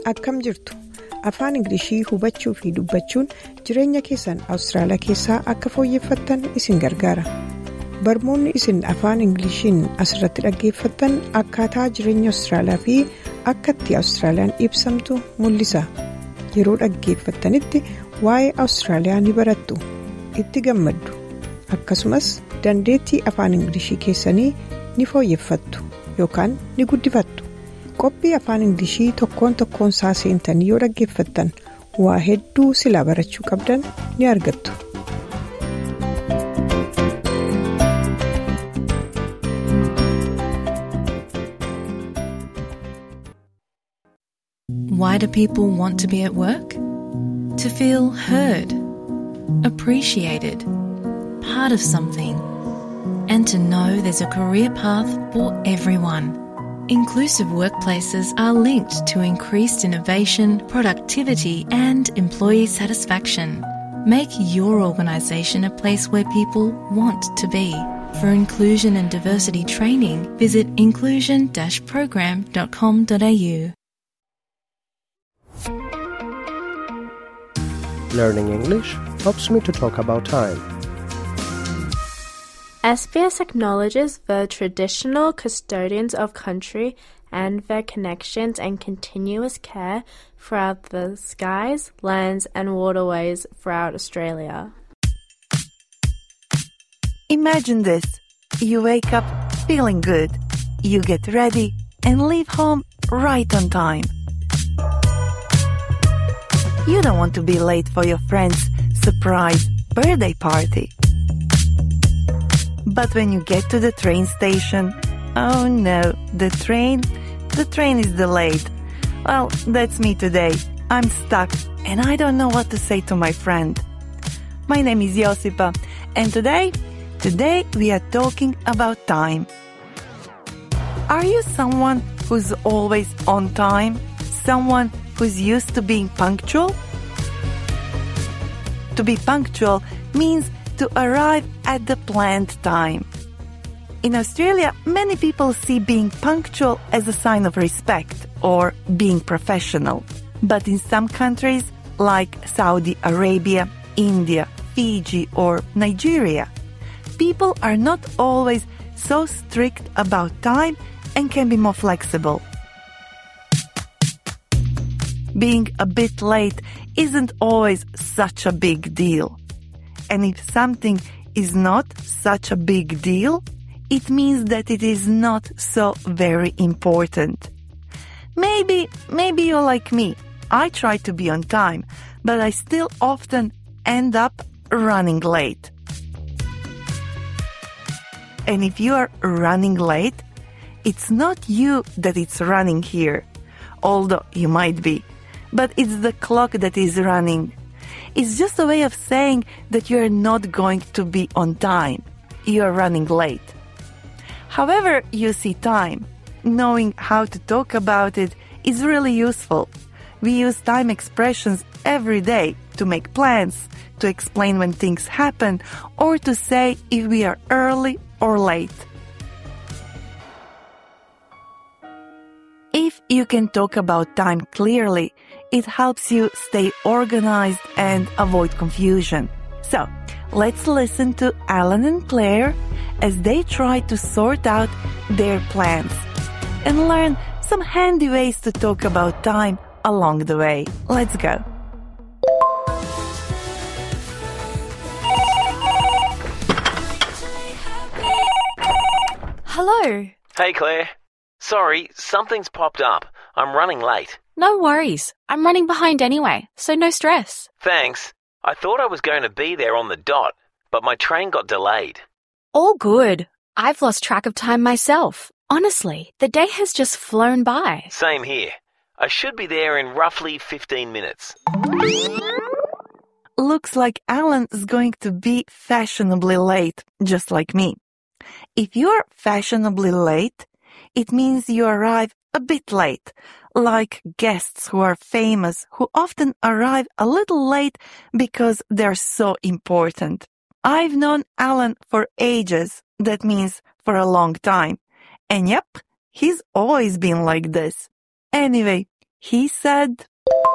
akkam jirtu? Afaan Ingilishii hubachuu fi dubbachuun jireenya keessan Awustiraaliyaa keessaa akka fooyyeffattan isin gargaara. Barnoonni isin afaan Ingilishiin asirratti dhaggeeffattan akkaataa jireenya Awustiraaliyaa fi akka itti Awustiraaliyaan ibsamtu mul'isa. Yeroo dhaggeeffattanitti waa'ee Awustiraaliyaa ni barattu, itti gammaddu. Akkasumas dandeettii afaan Ingilishii keessanii ni fooyyeffattu yookaan ni guddifattu. Qophii afaan Ingilishii tokkoon isaa seentanii yoo dhaggeeffattan waa hedduu silaa barachuu qabdan ni argattu. Why do people want to be at work? To feel heard, appreciated, part of something, and to know there's a career path for everyone. Inclusive workplaces are linked to increased innovation, productivity, and employee satisfaction. Make your organisation a place where people want to be. For inclusion and diversity training, visit inclusion-program.com.au. Learning English helps me to talk about time. SBS acknowledges the traditional custodians of country and their connections and continuous care throughout the skies, lands and waterways throughout Australia. Imagine this. You wake up feeling good. You get ready and leave home right on time. You don't want to be late for your friend's surprise birthday party. But when you get to the train station, oh no, the train is delayed. Well, that's me today. I'm stuck and I don't know what to say to my friend. My name is Josipa and today we are talking about time. Are you someone who's always on time? Someone who's used to being punctual? To be punctual means to arrive at the planned time. In Australia, many people see being punctual as a sign of respect or being professional. But in some countries, like Saudi Arabia, India, Fiji or Nigeria, people are not always so strict about time and can be more flexible. Being a bit late isn't always such a big deal. And if something is not such a big deal, it means that it is not so very important. Maybe you're like me. I try to be on time, but I still often end up running late. And if you are running late, it's not you that is running here, although you might be, but it's the clock that is running. It's just a way of saying that you're not going to be on time. You're running late. However you see time, knowing how to talk about it is really useful. We use time expressions every day to make plans, to explain when things happen, or to say if we are early or late. If you can talk about time clearly, it helps you stay organized and avoid confusion. So, let's listen to Alan and Claire as they try to sort out their plans and learn some handy ways to talk about time along the way. Let's go. Hello. Hey, Claire. Sorry, something's popped up. I'm running late. No worries. I'm running behind anyway, so no stress. Thanks. I thought I was going to be there on the dot, but my train got delayed. All good. I've lost track of time myself. Honestly, the day has just flown by. Same here. I should be there in roughly 15 minutes. Looks like Alan is going to be fashionably late, just like me. If you're fashionably late, it means you arrive a bit late, like guests who are famous who often arrive a little late because they're so important. I've known Alan for ages, that means for a long time. And yep, he's always been like this. Anyway, He said,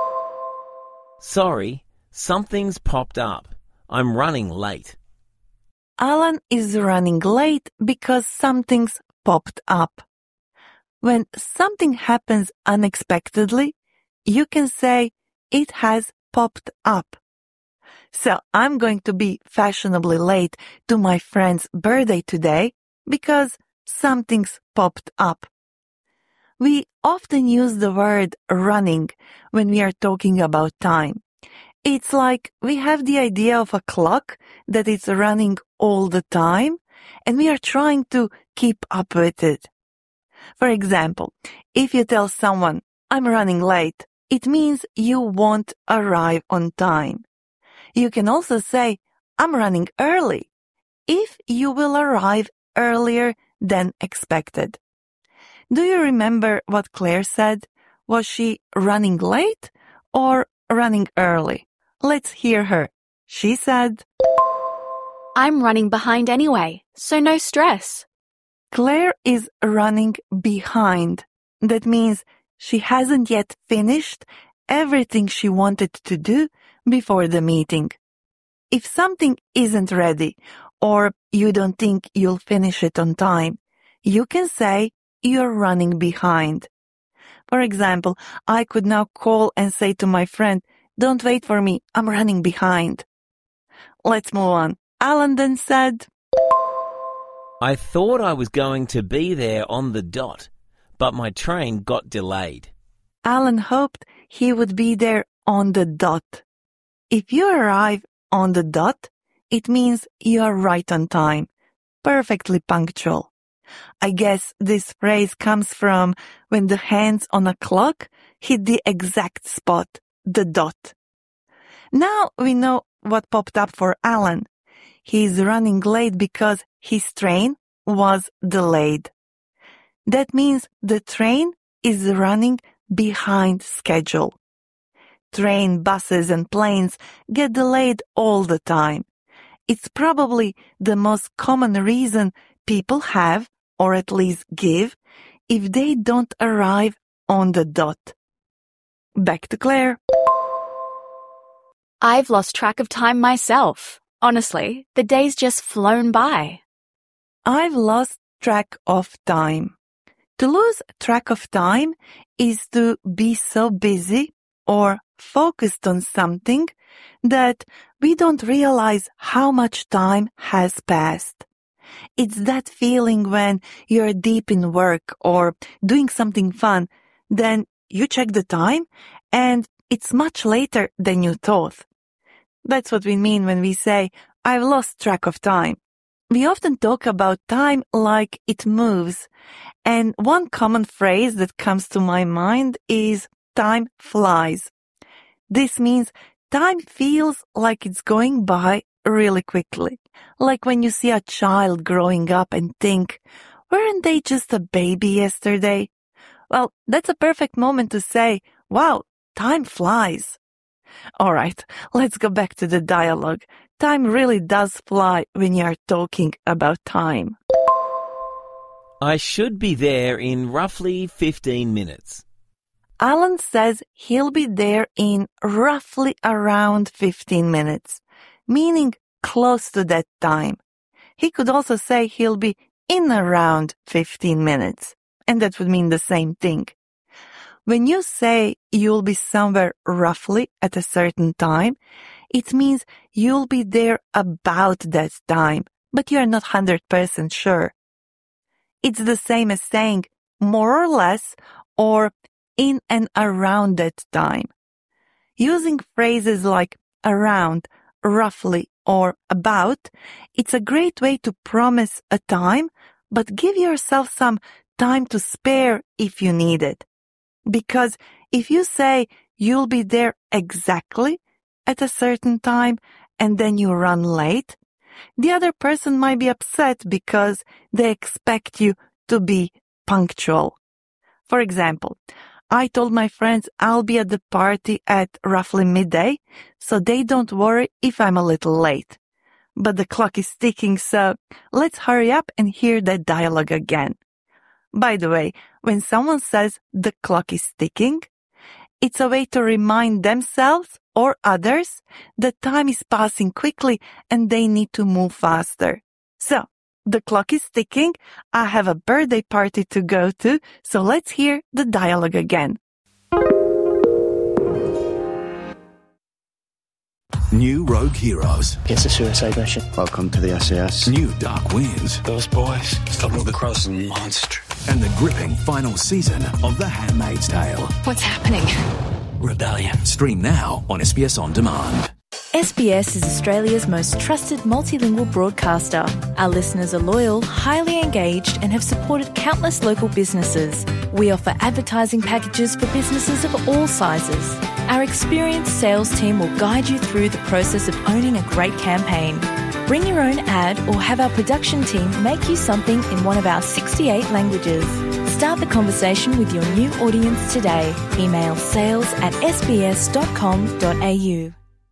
Sorry, something's popped up. I'm running late. Alan is running late because something's popped up. When something happens unexpectedly, you can say it has popped up. So I'm going to be fashionably late to my friend's birthday today because something's popped up. We often use the word running when we are talking about time. It's like we have the idea of a clock that is running all the time and we are trying to keep up with it. For example, if you tell someone, I'm running late, it means you won't arrive on time. You can also say, I'm running early, if you will arrive earlier than expected. Do you remember what Claire said? Was she running late or running early? Let's hear her. She said, I'm running behind anyway, so no stress. Claire is running behind. That means she hasn't yet finished everything she wanted to do before the meeting. If something isn't ready or you don't think you'll finish it on time, you can say you're running behind. For example, I could now call and say to my friend, don't wait for me, I'm running behind. Let's move on. Alan then said, I thought I was going to be there on the dot, but my train got delayed. Alan hoped he would be there on the dot. If you arrive on the dot, it means you are right on time, perfectly punctual. I guess this phrase comes from when the hands on a clock hit the exact spot, the dot. Now we know what popped up for Alan. He's running late because his train was delayed. That means the train is running behind schedule. Train, buses, and planes get delayed all the time. It's probably the most common reason people have, or at least give, if they don't arrive on the dot. Back to Claire. I've lost track of time myself. Honestly, the day's just flown by. I've lost track of time. To lose track of time is to be so busy or focused on something that we don't realize how much time has passed. It's that feeling when you're deep in work or doing something fun, then you check the time and it's much later than you thought. That's what we mean when we say, I've lost track of time. We often talk about time like it moves, and one common phrase that comes to my mind is time flies. This means time feels like it's going by really quickly, like when you see a child growing up and think, weren't they just a baby yesterday? Well, that's a perfect moment to say, wow, time flies. All right, let's go back to the dialogue. Time really does fly when you are talking about time. I should be there in roughly 15 minutes. Alan says he'll be there in roughly around 15 minutes, meaning close to that time. He could also say he'll be in around 15 minutes, and that would mean the same thing. When you say you'll be somewhere roughly at a certain time, it means you'll be there about that time, but you are not 100% sure. It's the same as saying more or less or in and around that time. Using phrases like around, roughly, or about, it's a great way to promise a time, but give yourself some time to spare if you need it. Because if you say you'll be there exactly at a certain time and then you run late, the other person might be upset because they expect you to be punctual. For example, I told my friends I'll be at the party at roughly midday, so they don't worry if I'm a little late. But the clock is ticking, so let's hurry up and hear that dialogue again. By the way, when someone says the clock is ticking, It's a way to remind themselves or others that time is passing quickly and they need to move faster. So, the clock is ticking. I have a birthday party to go to, so let's hear the dialogue again. New Rogue Heroes. It's a suicide mission. Welcome to the SAS. New Dark Winds. Those boys stumbled across a monster. And the gripping final season of The Handmaid's Tale. What's happening? Rebellion. Stream now on SBS On Demand. SBS is Australia's most trusted multilingual broadcaster. Our listeners are loyal, highly engaged, and have supported countless local businesses. We offer advertising packages for businesses of all sizes. Our experienced sales team will guide you through the process of owning a great campaign. Bring your own ad or have our production team make you something in one of our 68 languages. Start the conversation with your new audience today. Email sales@sbs.com.au.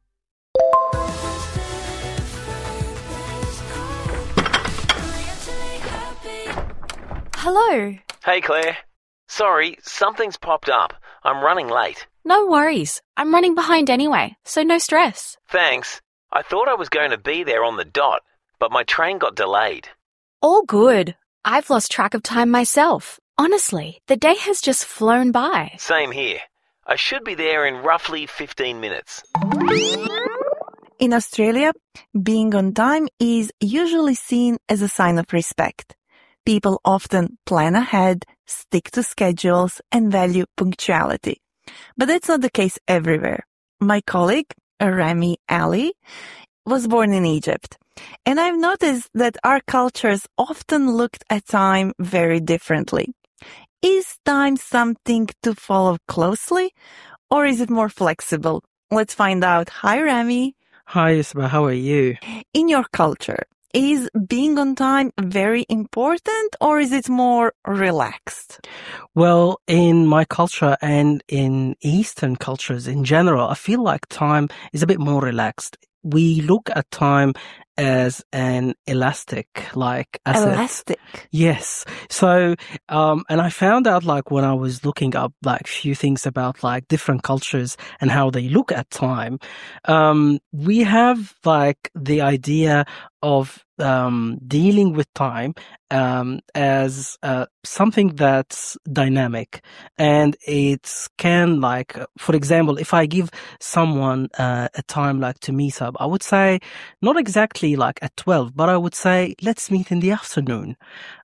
Hello. Hey Claire. Sorry, something's popped up. I'm running late. No worries. I'm running behind anyway, so no stress. Thanks. I thought I was going to be there on the dot, but my train got delayed. All good. I've lost track of time myself. Honestly, the day has just flown by. Same here. I should be there in roughly 15 minutes. In Australia, being on time is usually seen as a sign of respect. People often plan ahead, stick to schedules, and value punctuality. But that's not the case everywhere. My colleague, Rami Ali, was born in Egypt. And I've noticed that our cultures often looked at time very differently. Is time something to follow closely, or is it more flexible? Let's find out. Hi, Rami. Hi, Isabel. How are you? In your culture, is being on time very important, or is it more relaxed? Well, in my culture and in Eastern cultures in general, I feel like time is a bit more relaxed. We look at time as an elastic, like asset. Elastic? Yes. So, and I found out like when I was looking up like a few things about like different cultures and how they look at time, we have like the idea of dealing with time as something that's dynamic, and it can like, for example, if I give someone a time like to meet up, I would say not exactly like at 12, but I would say let's meet in the afternoon.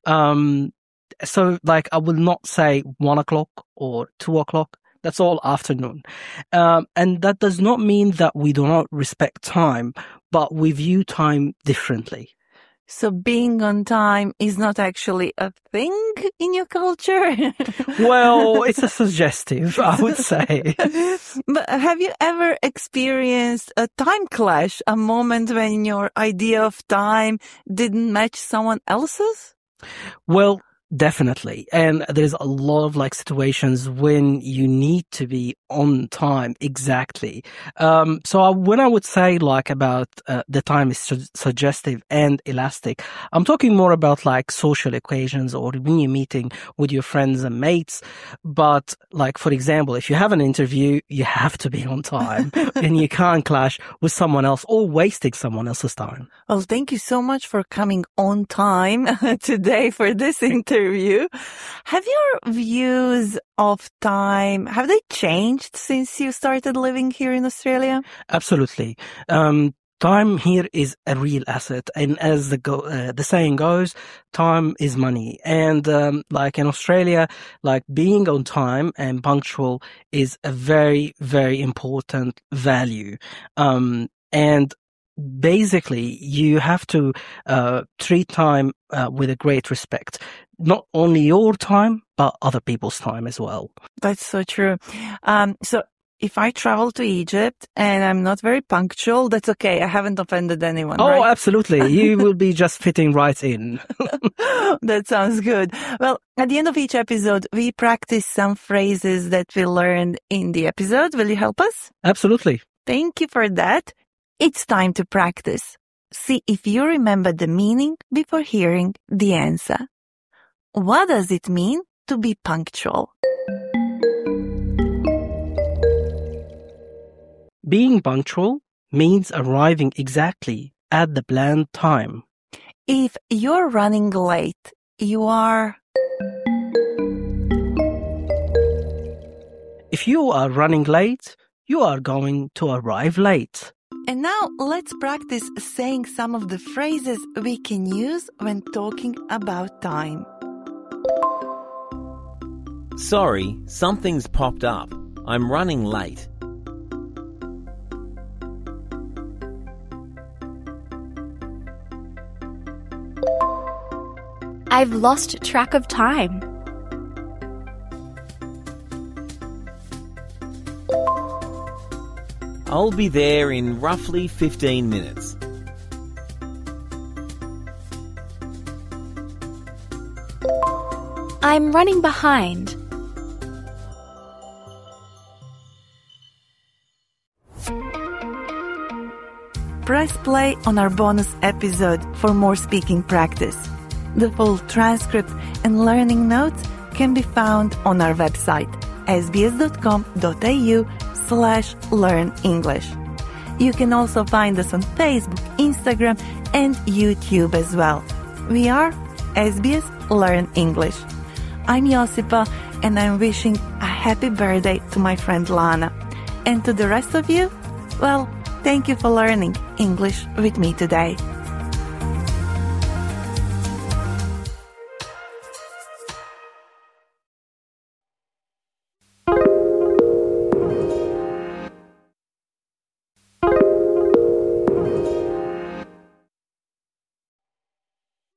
So like I will not say 1 o'clock or 2 o'clock. That's all afternoon. And that does not mean that we do not respect time, but we view time differently. So being on time is not actually a thing in your culture? Well, it's a suggestive, I would say. But have you ever experienced a time clash, a moment when your idea of time didn't match someone else's? Well, definitely. And there's a lot of like situations when you need to be on time. Exactly. So when I would say like about the time is suggestive and elastic, I'm talking more about like social occasions or when you're meeting with your friends and mates. But like, for example, if you have an interview, you have to be on time and you can't clash with someone else or wasting someone else's time. Well, thank you so much for coming on time today for this interview. Have your views of time, have they changed since you started living here in Australia? Absolutely. Time here is a real asset, and as the saying goes, time is money. And like in Australia, like being on time and punctual is a very, very important value. And basically, you have to treat time with a great respect. Not only your time, but other people's time as well. That's so true. So if I travel to Egypt and I'm not very punctual, that's okay. I haven't offended anyone, right? Oh, absolutely. You will be just fitting right in. That sounds good. Well, at the end of each episode, we practice some phrases that we learned in the episode. Will you help us? Absolutely. Thank you for that. It's time to practice. See if you remember the meaning before hearing the answer. What does it mean to be punctual? Being punctual means arriving exactly at the planned time. If you're running late, you are... If you are running late, you are going to arrive late. And now let's practice saying some of the phrases we can use when talking about time. Sorry, something's popped up. I'm running late. I've lost track of time. I'll be there in roughly 15 minutes. I'm running behind. Press play on our bonus episode for more speaking practice. The full transcript and learning notes can be found on our website, sbs.com.au/learnenglish. You can also find us on Facebook, Instagram, and YouTube as well. We are SBS Learn English. I'm Josipa, and I'm wishing a happy birthday to my friend Lana. And to the rest of you, well, thank you for learning English with me today.